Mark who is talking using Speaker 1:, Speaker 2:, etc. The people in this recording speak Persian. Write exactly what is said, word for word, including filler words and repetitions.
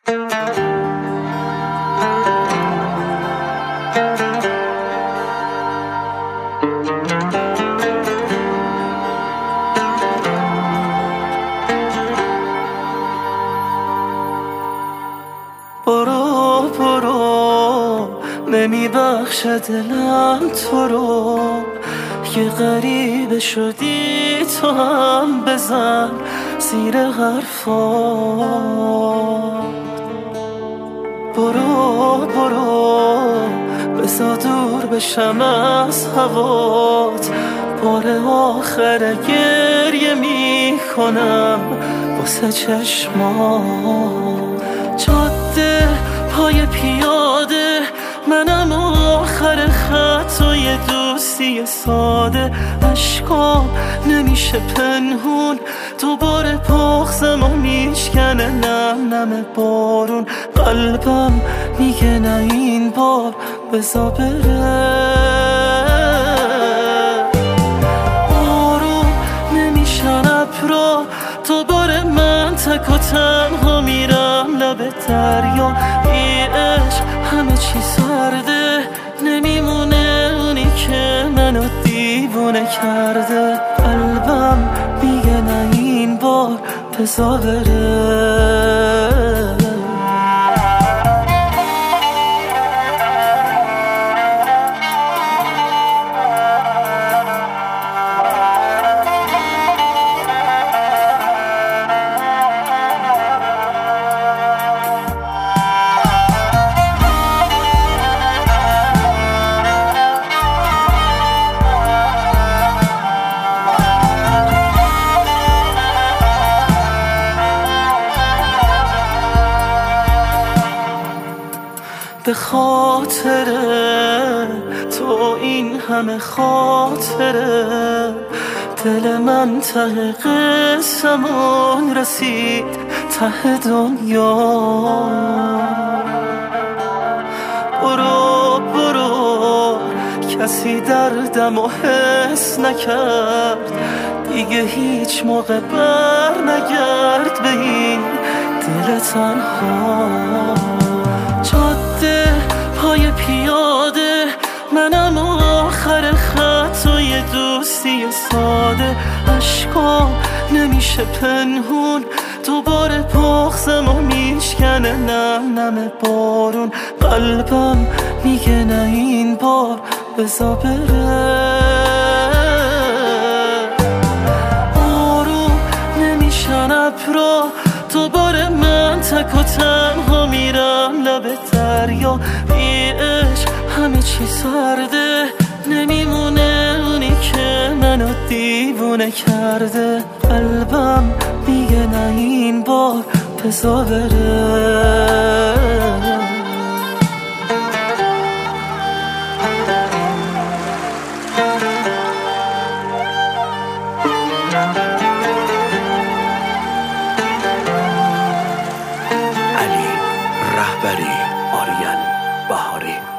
Speaker 1: برو برو نمیبخشه دلم تو رو، یه غریبه شدی تو هم بزن زیر حرفات. برو برو بزا دور بشم از هوات، بار آخر گریه میکنم واسه چشمات. جاده پای پیاده منم آخر خط و یه دوستی ساده، عشقام نمیشه پنهون دوباره پخزم و میشکنه نم نم بارون. قلبم میگه نه این بار بزا بره، آروم نمیشن ابرا دوباره من تک و تنها میرم لب دریا. بی عشق همه چی سرده، نمیمونه اونی که منو دیوونه کرده. قلبم میگه نه این بار بزا بره. به خاطر تو این همه خاطره، دل من ته قسمون رسید ته دنیا. برو برو کسی دردم و حس نکرد دیگه، هیچ موقع بر نگرد به این دل تنها. جاده پای پیاده منم آخر خط و یه دوستی ساده، عشقام نمیشه پنهون دوباره پخزم و میشکنه نم نم بارون. قلبم میگه نه این بار بزا بره، آروم نمیشن ابرا دوباره من تک و تنها میرم لب دریا. بی عشق همه چی سرده، نمیمونه اونی که منو دیوونه کرده. قلبم میگه نه این بار بزا بره.
Speaker 2: علی رهبری، آریان بهاری.